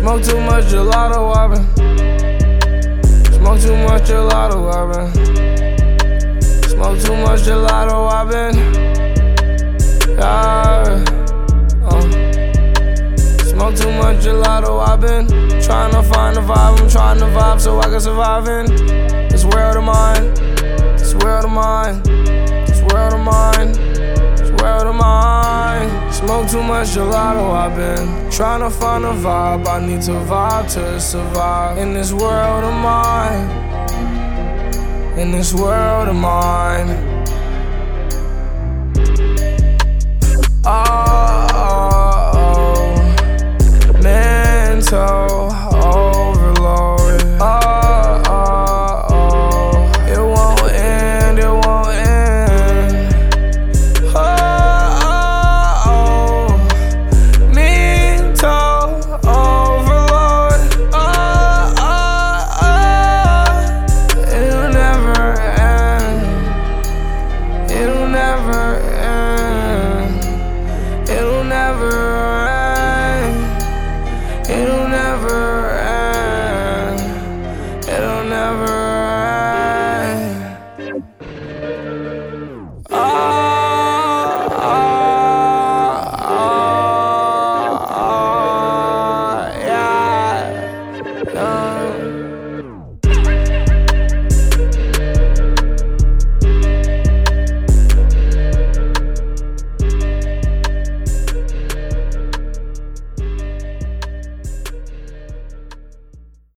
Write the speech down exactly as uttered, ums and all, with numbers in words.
Smoke too much gelato, I've been. Smoke too much gelato, I've been. Smoke too much gelato, I've been. Yeah. Uh. Smoke too much gelato, I've been. Trying to find the vibe, I'm trying to vibe so I can survive in this world of mine. This world of mine. This world of mine. This world of mine. Smoke too much gelato, I've been trying to find a vibe. I need to vibe to survive in this world of mine. In this world of mine. Oh, oh, oh. Mental overload. Oh, oh, oh. It won't end, it won't end. Oh, oh, oh. Mental overload. Oh, oh, oh. It'll never end. It'll never end. It'll never end. It'll never